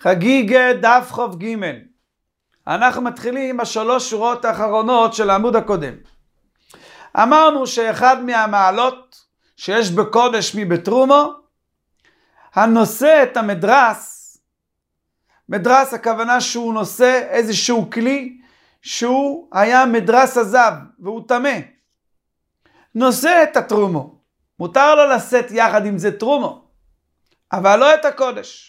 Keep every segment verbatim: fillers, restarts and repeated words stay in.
חגיגה דף חוב ג'. אנחנו מתחילים בשלוש שורות האחרונות של העמוד הקודם. אמרנו שאחד מהמעלות שיש בקודש מבתרומו, הנושא את המדרס, מדרס הכוונה שהוא נושא איזשהו כלי שהוא היה מדרס הזב והוא טמא. נושא את התרומו, מותר לו לשאת יחד עם זה תרומו, אבל לא את הקודש.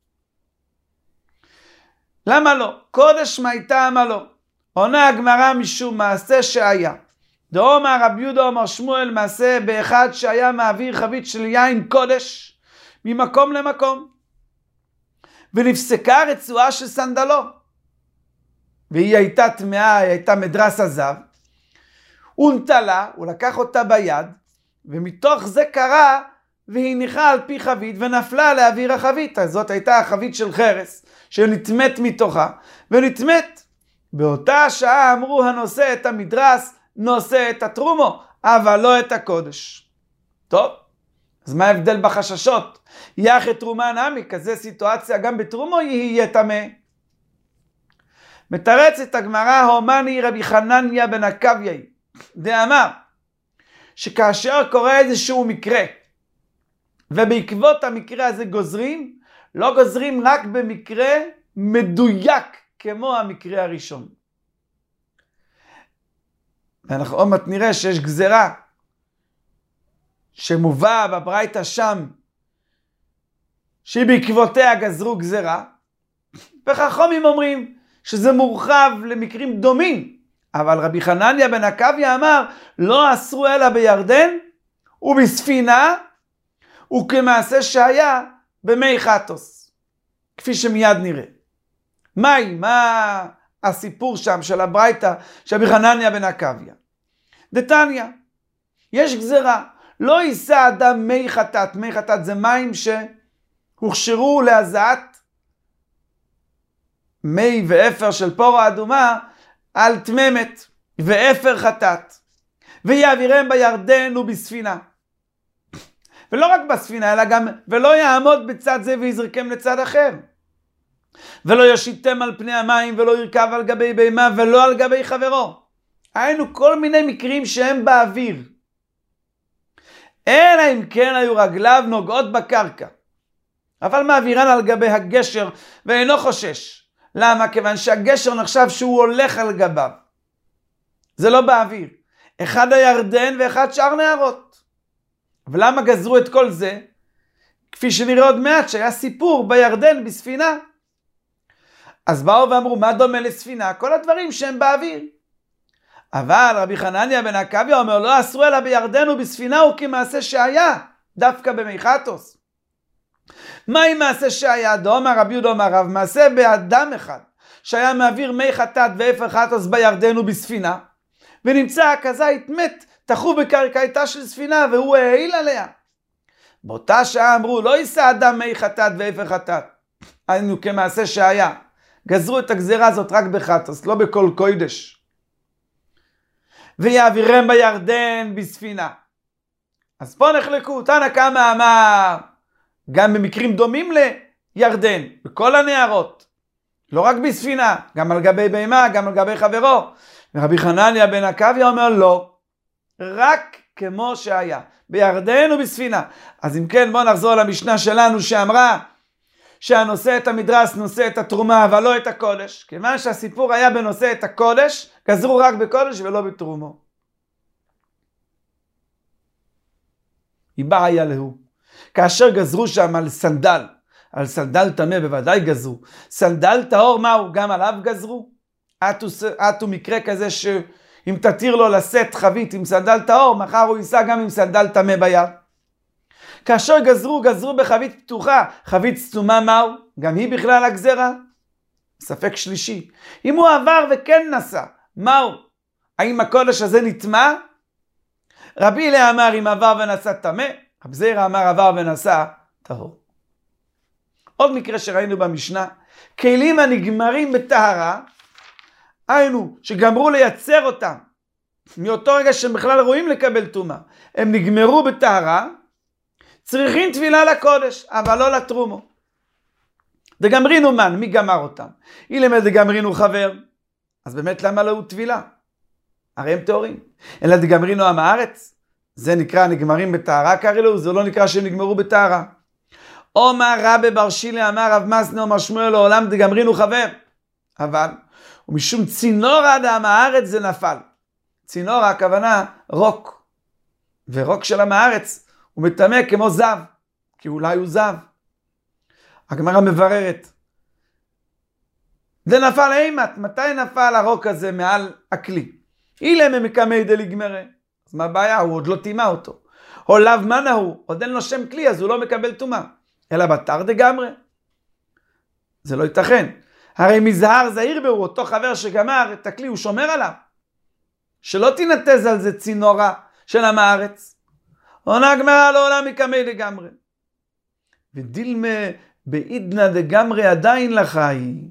למה לא? קודש מהייתה מה לא? עונה הגמרא משום מעשה שהיה. דאמר רבי יהודה אמר שמואל מעשה באחד שהיה מעביר חבית של יין קודש ממקום למקום. ונפסקה רצועה של סנדלו. והיא הייתה טמאה, היא הייתה מדרס הזב. הוא נטלה, הוא לקח אותה ביד, ומתוך זה קרה והניחה על פי חבית ונפלה לאוויר החבית. אז זאת הייתה החבית של חרס שנטמאת מתוכה ונטמאת. באותה שעה אמרו הנושא את המדרס נושא את התרומו, אבל לא את הקודש. טוב, אז מה ההבדל בחששות? יח את תרומה נמי, כזה סיטואציה גם בתרומו יהיה טמא. מתרצת הגמרא הומני רבי חנניה בן עקביה דאמר שכאשר קורה איזשהו מקרה ובעקבות המקרה הזה גוזרים, לא גוזרים רק במקרה מדויק כמו המקרה הראשון. ואנחנו עוד מעט נראה שיש גזרה שמובא בברייתא שם שבעקבותיה גזרו גזרה, וחכמים אומרים שזה מורחב למקרים דומים, אבל רבי חנניה בן עקביה אמר לא אסרו אלא בירדן ובספינה וכמעשה שהיה במי חטוס, כפי שמיד נראה. מהי? מה הסיפור שם של הברייתא של רבי חנניה בן עקביה? דתניא, יש גזרה, לא יישא אדם מי חטאת. מי חטאת זה מים שהוכשרו להזעת מי ואפר של פורה אדומה על תממת ואפר חטאת, ויעבירם בירדן ובספינה. ולא רק בספינה, אלא גם ולא יעמוד בצד זה ויזרקם לצד אחר. ולא ישיתם על פני המים ולא ירכב על גבי בהמה ולא על גבי חברו. היינו כל מיני מקרים שהם באוויר. אלא אם כן היו רגליו נוגעות בקרקע. אבל מעבירן על גבי הגשר ואינו חושש. למה? כיוון שהגשר נחשב שהוא הולך על גביו. זה לא באוויר. אחד הירדן ואחד שאר נהרות. ולמה גזרו את כל זה? כפי שנראה עוד מעט שהיה סיפור בירדן בספינה. אז באו ואמרו מה דומה לספינה? כל הדברים שהם באוויר. אבל רבי חנניה בן עקביה אומר לא אסרו אלא בירדן ובספינה וכמעשה שהיה דווקא במי חטוס. מה עם מעשה שהיה? דאמר רבי יהודה אמר רב מעשה באדם אחד שהיה מעביר מי חטאת ואפר חטוס בירדן ובספינה, ונמצא כזית מת תחוב בקרקעיתה של ספינה והוא העיל עליה. באותה שעה אמרו לא יישא אדם מי חטאת ואפר חטאת, היינו כמעשה שהיה. גזרו את הגזירה הזאת רק בחטוס, לא בכל קודש. ויעבירם בירדן בספינה. אז פה נחלקו, תנא קמא אמר גם במקרים דומים לירדן, בכל הנהרות, לא רק בספינה, גם על גבי בהמה, גם על גבי חברו. ורבי חנניה בן עקביה אומר לא, רק כמו שהיה, בירדן ובספינה. אז אם כן בואו נחזור למשנה שלנו שאמרה שהנושא את המדרס נושא את התרומה אבל לא את הקודש. כיוון שהסיפור היה בנושא את הקודש, גזרו רק בקודש ולא בתרומו. היא בעיה להו. כאשר גזרו שם על סנדל, על סנדל טמא בוודאי גזרו. סנדל טהור מהו? גם עליו גזרו. עטו מקרה כזה שאם תתיר לו לשאת חבית עם סנדל טהור, מחר הוא יישא גם עם סנדל טמא ביד. כאשר גזרו, גזרו בחבית פתוחה. חבית סתומה מהו? גם היא בכלל הגזרה? ספק שלישי. אם הוא עבר וכן נסע, מהו? האם הקודש הזה נטמא? רבי אליהו אמר אם עבר ונסע טמא, רבי זירא אמר עבר ונסע טהור. עוד מקרה שראינו במשנה, כלים הנגמרים בטהרה, היינו שגמרו לייצר אותם, מאותו רגע שהם בכלל רואים לקבל טומאה, הם נגמרו בטהרה, צריכים תפילה לקודש, אבל לא לתרומו. דגמרינו מן, מי גמר אותם? אילמא דגמרינו חבר, אז באמת למה לא הוא טבילה? הרי הם טהורים. אלא דגמרינו עם הארץ, זה נקרא נגמרים בטהרה קרא לו, זה לא נקרא שהם נגמרו בטהרה. אומר רבי בר שילה אמר רב מסנה אומר שמואל לעולם דגמרינו חבר. אבל, ומשום צינורא דעם הארץ זה נפל. צינורא הכוונה רוק. ורוק של עם הארץ הוא מטמא כמו זב, כי אולי הוא זב. הגמרא מבררת. זה נפל אימת, מתי נפל הרוק הזה מעל הכלי? אילם הם מקמי דליגמרי. אז מה הבעיה? הוא עוד לא טימא אותו. או לאו מנה הוא, עוד אין לו שם כלי, אז הוא לא מקבל טומאה. אלא בתר דגמרי. זה לא ייתכן. הרי מזהר זהיר בהו, אותו חבר שגמר את הכלי, הוא שומר עליו. שלא תינתז על זה צינורה של עם הארץ. עונה גמרא לעולם מקמי דגמרי. ודילמה בעידנא דגמרי עדיין לחי.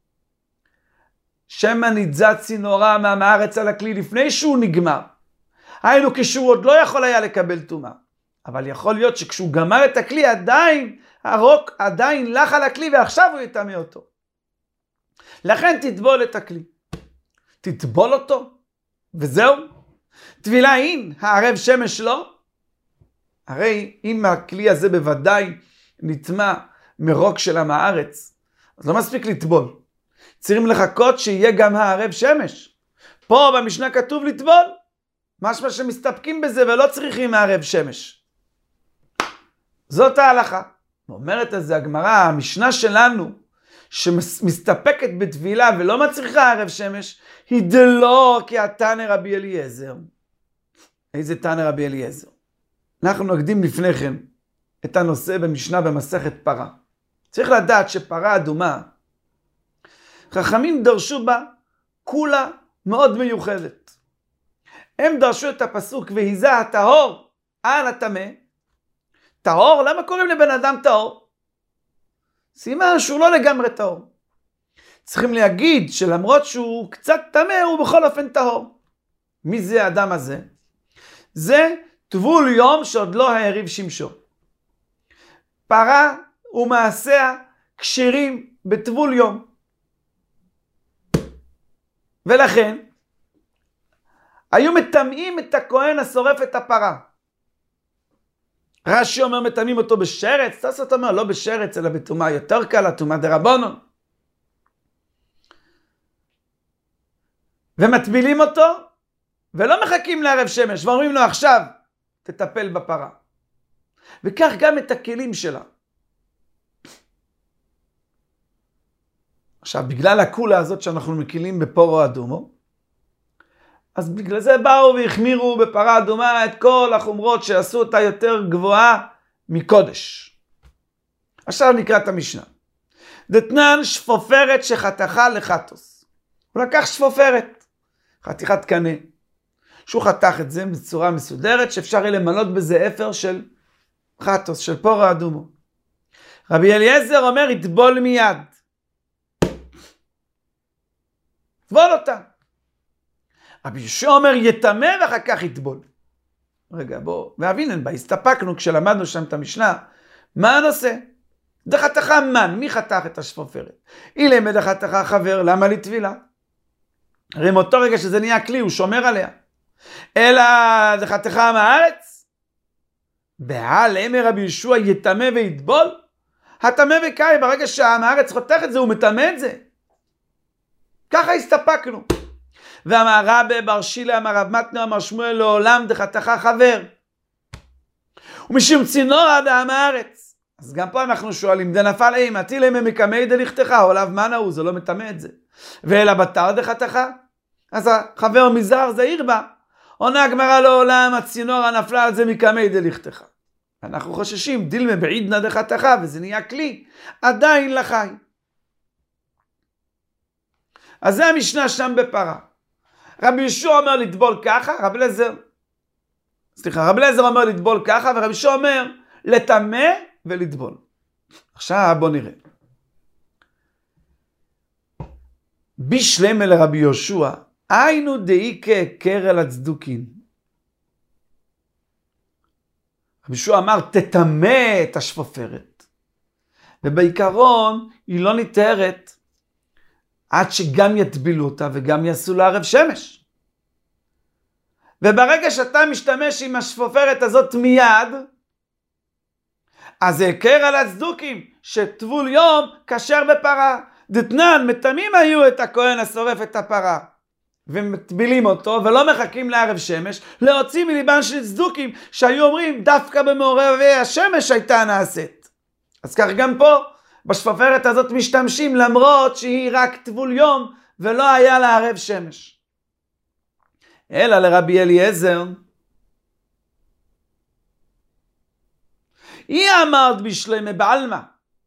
שמא נתזה צינורה מעם הארץ על הכלי לפני שהוא נגמר. היינו כשהוא עוד לא יכול היה לקבל טומאה. אבל יכול להיות שכשהוא גמר את הכלי עדיין, הרוק עדיין לח על הכלי ועכשיו הוא יטמא אותו. לכן תטבול את הכלי. תטבול אותו וזהו. טבילה אין, הערב שמש לא. הרי אם הכלי הזה בוודאי נטמא מרוק של עם הארץ, אז לא מספיק לטבול. צריכים לחכות שיהיה גם הערב שמש. פה במשנה כתוב לטבול. משמע שמסתפקים בזה ולא צריכים הערב שמש. זאת ההלכה. אומרת על זה הגמרא, המשנה שלנו, שמסתפקת בטבילה ולא מצריכה ערב שמש, היא דלא כי התנא רבי אליעזר. איזה תנא רבי אליעזר? אנחנו נקדים לפני כן את הנושא במשנה במסכת פרה. צריך לדעת שפרה אדומה, חכמים דרשו בה כולה מאוד מיוחדת. הם דרשו את הפסוק והיזה הטהור על הטמא. טהור? למה קוראים לבן אדם טהור? סימן שהוא לא לגמרי טהור. צריכים להגיד שלמרות שהוא קצת טמא הוא בכל אופן טהור. מי זה האדם הזה? זה טבול יום שעוד לא העריב שמשו. פרה ומעשיה כשרים בטבול יום. ולכן היו מטמאים את הכהן השורף את הפרה. רש"י אומר מטמאים אותו בשרץ, תוספות אומר לא בשרץ אלא בטומאה יותר קלה, טומאה דרבנן. ומטבילים אותו ולא מחכים לערב שמש ואומרים לו עכשיו תטפל בפרה. וכך גם את הכלים שלה. עכשיו בגלל הכולה הזאת שאנחנו מקילים בפורו אדומו, אז בגלל זה באו והחמירו בפרה אדומה את כל החומרות שעשו אותה יותר גבוהה מקודש. עכשיו נקרא את המשנה. דתנן שפופרת שחתכה לחטוס. הוא לקח שפופרת, חתיכת קנה, שהוא חתך את זה בצורה מסודרת שאפשר יהיה למלות בזה אפר של חטוס, של פורו אדומו. רבי אליעזר אומר יטבול מיד. טבול אותה. רבי יהושע אומר יטמא ואחר כך יטבול. רגע בוא, ואבינן בה, הסתפקנו כשלמדנו שם את המשנה, מה הנושא? דחתך מן, מי חתך את השפופרת? אילם דחתך חבר, למה לטבילה? הרי מאותו רגע שזה נהיה כלי, הוא שומר עליה. אלא דחתך מהארץ? בעל אמר רבי יהושע יטמא ויטבול? הטמא וקאי, ברגע שהארץ חותך את זה, הוא מטמא את זה. ככה הסתפקנו. ואמר רבי בר שילה, אמר רב מתנא, אמר שמואל לעולם דחתך חבר. ומשום צינורא דעם הארץ. אז גם פה אנחנו שואלים, דנפל אימה, תילמה מקמי דלכתך, עולב מנה הוא, זה לא מטמא את זה. ואלא בתר דחתך? אז החבר מזהר זהיר בה. עונה הגמרא לעולם, הצינורא נפלה על זה מקמי דלכתך. אנחנו חוששים, דילמה בעידנא דחתך, וזה נהיה כלי, עדיין לחי. אז זה המשנה שם בפרה. רבי יהושע אומר לטבול ככה, רבי אליעזר, סליחה, רבי אליעזר אומר לטבול ככה, ורבי יהושע אומר לטמא ולטבול. עכשיו בוא נראה. בשלמה לרבי יהושע, היינו דאיקה קרל הצדוקין. רבי יהושע אמר תטמא את השפופרת, ובעיקרון היא לא ניתרת עד שגם יטבילו אותה וגם יעשו לה ערב שמש. וברגע שאתה משתמש עם השפופרת הזאת מיד, אז זה יקר על הצדוקים שטבול יום כשר בפרה. דתנן, מתמים היו את הכהן השורף את הפרה ומטבילים אותו ולא מחכים לערב שמש, להוציא מליבן של צדוקים שהיו אומרים דווקא במעורבי השמש הייתה נעשית. אז כך גם פה בשפופרת הזאת משתמשים למרות שהיא רק טבול יום ולא היה לה ערב שמש. אלא לרבי אליעזר, היא אמרת בשלמה בעלמא,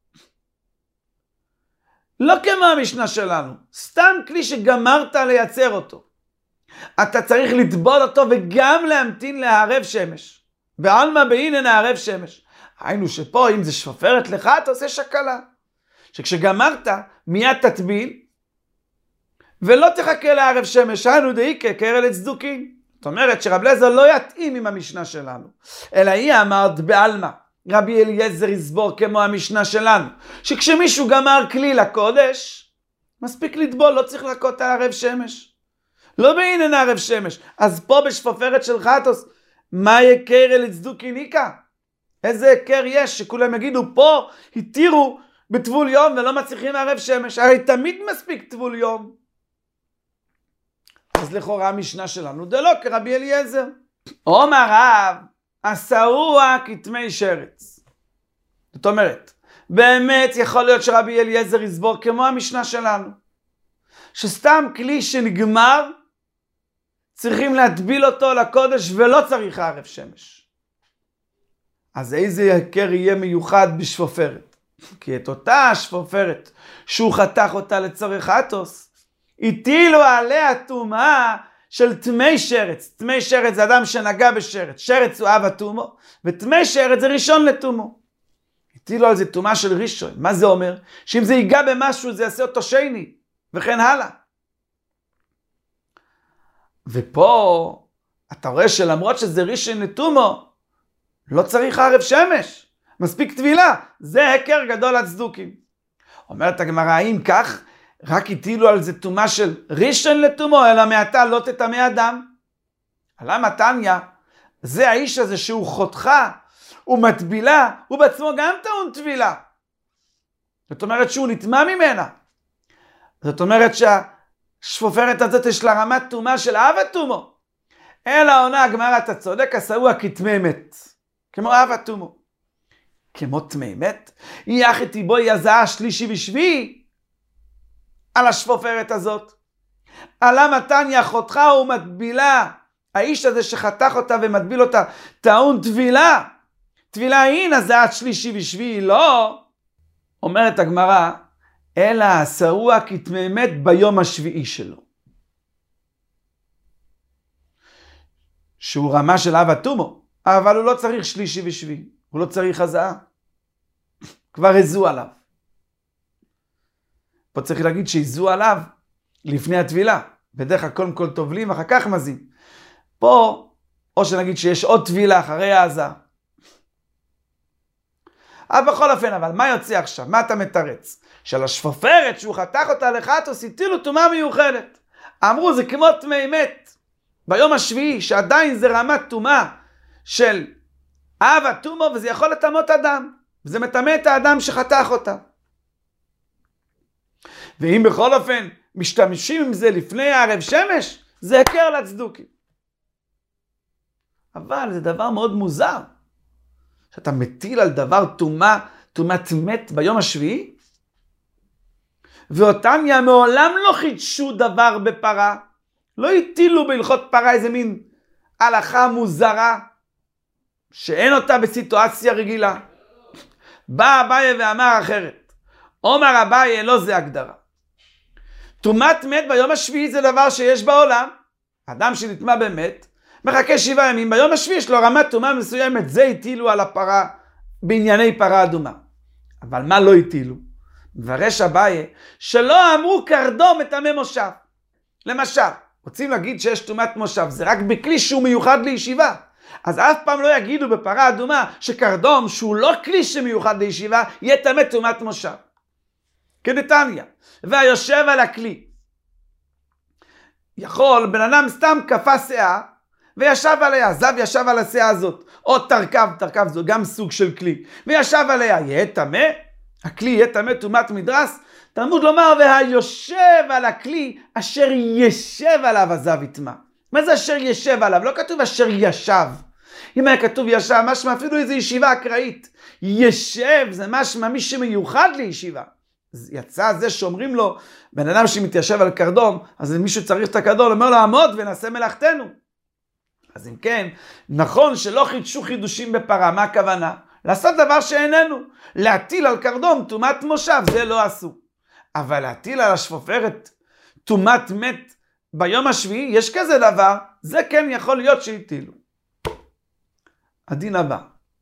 לא כמו המשנה שלנו, סתם כלי שגמרת לייצר אותו. אתה צריך לטבול אותו וגם להמתין לערב שמש. בעלמא בהינן הערב שמש. היינו שפה אם זה שפופרת לך אתה עושה שקלה. שכשגמרת מיד תטביל ולא תחכה לערב שמש. היינו דאיקה קרא לצדוקים. זאת אומרת שרב אליעזר לא יתאים עם המשנה שלנו. אלא היא אמרת בעלמא. רבי אליעזר יסבור כמו המשנה שלנו, שכשמישהו גמר כלי לקודש, מספיק לטבול, לא צריך לחכות על ערב שמש. לא בעינן ערב שמש. אז פה בשפופרת של חטוס, מה יקר לצדוקי ניקה? איזה יקר יש שכולם יגידו פה התירו בטבול יום ולא מצליחים ערב שמש? הרי תמיד מספיק טבול יום. אז לכאורה המשנה שלנו דלא כרבי אליעזר. אומר רב, עשאוה כתמי שרץ. זאת אומרת, באמת יכול להיות שרבי אליעזר יסבור כמו המשנה שלנו, שסתם כלי שנגמר צריכים להטביל אותו לקודש ולא צריך ערב שמש. אז איזה יקר יהיה מיוחד בשפופרת? כי את אותה השפופרת שהוא חתך אותה לצורך חטוס, הטילו עליה טומאה של תמי שרץ. תמי שרץ זה אדם שנגע בשרץ. שרץ הוא אב הטומו, ותמי שרץ זה ראשון לטומו. הטילו על זה טומאה של ראשון. מה זה אומר? שאם זה ייגע במשהו זה יעשה אותו שני, וכן הלאה. ופה אתה רואה שלמרות שזה ראשון לטומו, לא צריך ערב שמש. מספיק טבילה. זה הקר גדול הצדוקים. אומרת הגמרא, האם כך רק הטילו על זה טומאה של ראשון לטומו, אלא מעתה לא תטמא אדם? למה תניא? זה האיש הזה שהוא חותכה, הוא מטבילה, הוא בעצמו גם טעון טבילה. זאת אומרת שהוא נטמא ממנה. זאת אומרת שהשפופרת הזאת יש לה רמת טומאה של אב הטומו. אלא עונה הגמרא, אתה צודק, עשאוה כטמא מת. כמו אב הטומו. כמו טמא מת? יחד בו יזעה שלישי ושביעי על השפופרת הזאת. עלה מתניא חותכה ומטבילה. האיש הזה שחתך אותה ומטביל אותה טעון טבילה. טבילה הנה זה עד שלישי ושביעי. לא. אומרת הגמרא, אלא עשאוה כטמא מת ביום השביעי שלו. שהוא רמה של אב הטומו, אבל הוא לא צריך שלישי ושביעי. הוא לא צריך הזעה. כבר הזו עליו. פה צריך להגיד שהזו עליו לפני הטבילה. בדרך כלל קודם כל טובלים, אחר כך מזים. פה, או שנגיד שיש עוד טבילה אחרי ההזעה. אבל בכל אופן, אבל מה יוצא עכשיו? מה אתה מתרץ? של השפופרת שהוא חתך אותה לחטוס, הטילו טומאה מיוחדת. אמרו, זה כמו טמא מת. ביום השביעי, שעדיין זה רמת טומאה של אב הטומו, וזה יכול לטמאות אדם. וזה מטמא את האדם שחתך אותה. ואם בכל אופן משתמשים עם זה לפני הערב שמש, זה יקר לצדוקים. אבל זה דבר מאוד מוזר. שאתה מטיל על דבר טומאה, טומאת מת ביום השביעי, ואותניא מעולם לא חידשו דבר בפרה, לא הטילו בהלכות פרה איזה מין הלכה מוזרה, שאין אותה בסיטואציה רגילה. בא אביי ואמר אחרת. אומר אביי, לא זה הגדרה. טומאת מת ביום השביעי זה דבר שיש בעולם. אדם שנטמא במת, מחכה שבעה ימים, ביום השביעי יש לו רמת טומאה מסוימת, זה הטילו על הפרה, בענייני פרה אדומה. אבל מה לא הטילו? מברש אביי, שלא אמרו קרדום מטמא מושב. למשל, רוצים להגיד שיש טומאת מושב, זה רק בכלי שהוא מיוחד לישיבה. אז אף פעם לא יגידו בפרה אדומה שקרדום שהוא לא כלי שמיוחד לישיבה, יהיה טמא טומאת מושב. כדתניא, והיושב על הכלי. יכול בן אדם סתם כפה שאה וישב עליה, זב ישב על השאה הזאת, או תרכב, תרכב זו גם סוג של כלי, וישב עליה, יהיה טמא? הכלי יהיה טמא טומאת מדרס? תלמוד לומר, והיושב על הכלי אשר ישב עליו הזב יטמא. מה זה אשר ישב עליו? לא כתוב אשר ישב. אם היה כתוב ישב, משמע אפילו איזו ישיבה אקראית. ישב זה משמע מי שמיוחד לישיבה. אז יצא זה שאומרים לו, בן אדם שמתיישב על קרדום, אז מישהו צריך את הקרדום, אומר לו, עמוד ונעשה מלאכתנו. אז אם כן, נכון שלא חידשו חידושים בפרה, מה הכוונה? לעשות דבר שאיננו. להטיל על קרדום טומאת מושב, זה לא עשו. אבל להטיל על השפופרת טומאת מת ביום השביעי, יש כזה דבר, זה כן יכול להיות שהטילו. הדין הבא.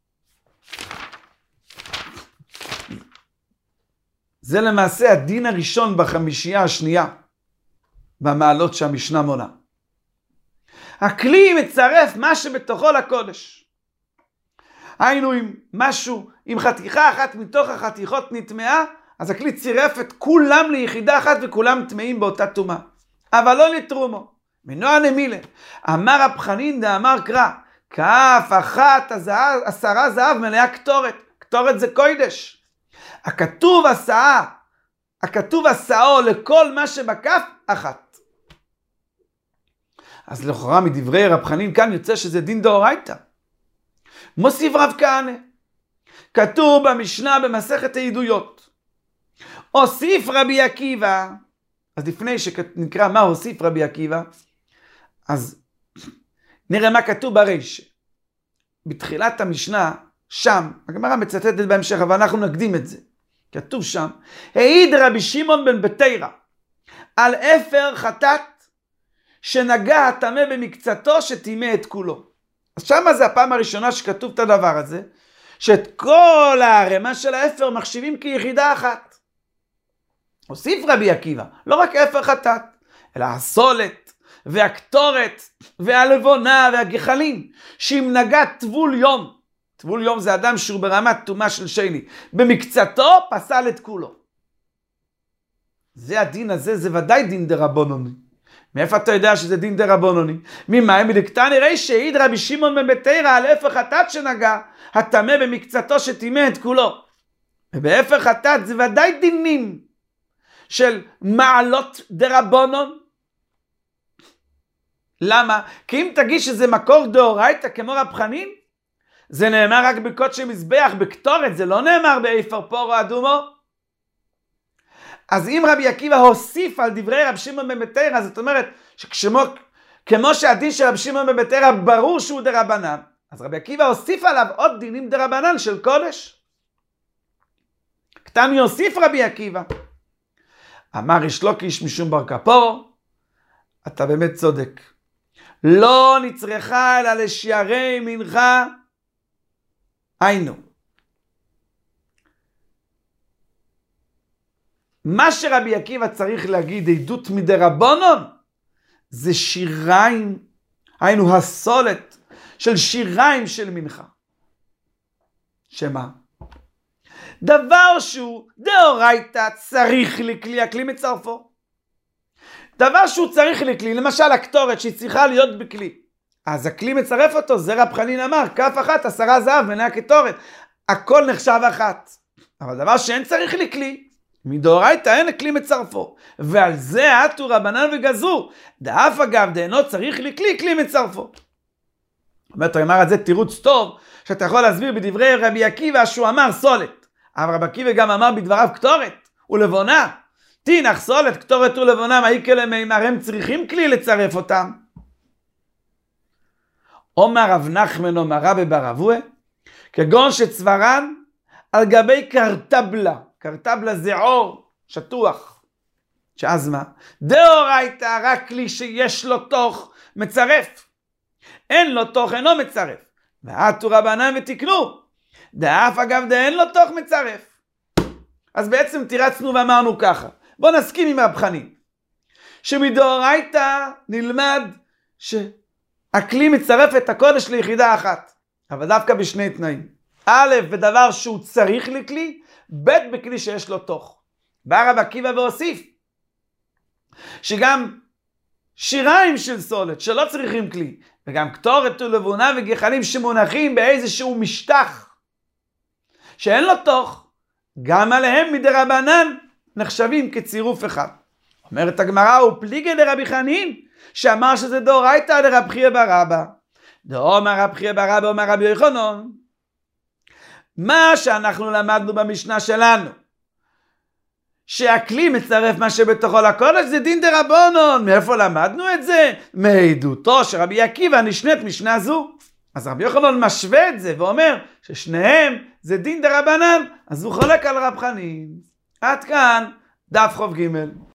זה למעשה הדין הראשון בחמישייה השנייה, במעלות שהמשנה מונה. הכלי מצרף מה שבתוכו לקודש. היינו עם משהו, עם חתיכה אחת מתוך החתיכות נטמעה, אז הכלי צירף את כולם ליחידה אחת וכולם טמאים באותה טומאה. אבל לא לתרומו. מנוע נמילה. אמר רב חנין דאמר קרא, כף אחת הזהב, עשרה זהב מלאה קטורת. קטורת זה קוידש. הכתוב עשאה, הכתוב עשאו לכל מה שבכף אחת. אז לכאורה מדברי רב חנין כאן יוצא שזה דין דאורייתא. מוסיף רב כהנא. כתוב במשנה במסכת העדויות. הוסיף רבי עקיבא, אז לפני שנקרא מה הוסיף רבי עקיבא, אז נראה מה כתוב בריש. בתחילת המשנה, שם, הגמרא מצטטת בהמשך, אבל אנחנו נקדים את זה. כתוב שם, העיד רבי שמעון בן בתרא, על אפר חטאת, שנגע הטמא במקצתו שטימא את כולו. אז שמה זה הפעם הראשונה שכתוב את הדבר הזה, שאת כל הערימה של האפר מחשיבים כיחידה אחת. הוסיף רבי עקיבא, לא רק אפר חטאת, אלא הסולת והקטורת והלבונה והגחלים, שאם נגע טבול יום, טבול יום זה אדם שהוא ברמת טומאה של שני, במקצתו פסל את כולו. זה הדין הזה, זה ודאי דין דרבנוני. מאיפה אתה יודע שזה דין דרבנוני? ממה מדקתני ריש שהעיד רבי שמעון בן בתרא על אפר חטאת שנגע הטמא במקצתו שטימא את כולו. ובאפר חטאת זה ודאי דינים של מעלות דרבנון. למה? כי אם תגיד שזה מקור דאורייתא כמו רב חנין, זה נאמר רק בקודשי מזבח, בקטורת, זה לא נאמר באפר פורו אדומו. אז אם רבי עקיבא הוסיף על דברי רב שמעון בן בתרא, זאת אומרת שכמו כמו שהדין של רב שמעון בן בתרא ברור שהוא דרבנן, אז רבי עקיבא הוסיף עליו עוד דינים דרבנן של קודש. קטן יוסיף רבי עקיבא. אמר ריש לוקיש משום בר כפור, אתה באמת צודק. לא נצרכה אלא לשערי מנחה, היינו. מה שרבי עקיבא צריך להגיד עדות מדרבנון, זה שיריים, היינו הסולת של שיריים של מנחה. שמה? דבר שהוא דאורייתא צריך לכלי, הכלי מצרפו. דבר שהוא צריך לכלי, למשל הקטורת שהיא צריכה להיות בכלי. אז הכלי מצרף אותו, זה רב חנין אמר, כף אחת, עשרה זהב, מנה הקטורת. הכל נחשב אחת. אבל דבר שאין צריך לכלי, מדאורייתא אין הכלי מצרפו. ועל זה עטו רבנן וגזרו. דאף אגב דאינו צריך לכלי, כלי מצרפו. אומרת, הוא אמר את זה תירוץ טוב, שאתה יכול להסביר בדברי רבי עקיבא שהוא אמר סולת. אבל רבי עקיבא גם אמר בדבריו קטורת ולבונה. תינח סולת, קטורת ולבונה, מה יקרה מימר, הם צריכים כלי לצרף אותם. אומר רב נחמן אומר רבי בר אבוה, כגון שצוורן על גבי קרטבלה. קרטבלה זה עור שטוח. שאז מה? דאורייתא רק כלי שיש לו תוך מצרף. אין לו תוך אינו מצרף. ועטו רבנן ותקנו. דאף אגב דאין לו תוך מצרף. אז בעצם תירצנו ואמרנו ככה. בוא נסכים עם רב חנין. שמדאורייתא נלמד הכלי מצרף את הקודש ליחידה אחת, אבל דווקא בשני תנאים. א', בדבר שהוא צריך לכלי, ב', בכלי שיש לו תוך. בא רב עקיבא והוסיף, שגם שיריים של סולת שלא צריכים כלי, וגם קטורת ולבונה וגחלים שמונחים באיזשהו משטח שאין לו תוך, גם עליהם מדרבנן נחשבים כצירוף אחד. אומרת הגמרא, הוא פליגי לרבי חנין, שאמר שזה דאורייתא לרב חייא בר אבא. דאמר רב חייא בר אבא אומר רבי יוחנן, מה שאנחנו למדנו במשנה שלנו, שהכלי מצטרף מה שבתוכו לקודש, זה דין דרבנן. מאיפה למדנו את זה? מעדותו של רבי עקיבא נשנית משנה זו. אז רבי יוחנן משווה את זה ואומר ששניהם זה דין דרבנן, אז הוא חולק על רב חנין. עד כאן דף חוב ג'.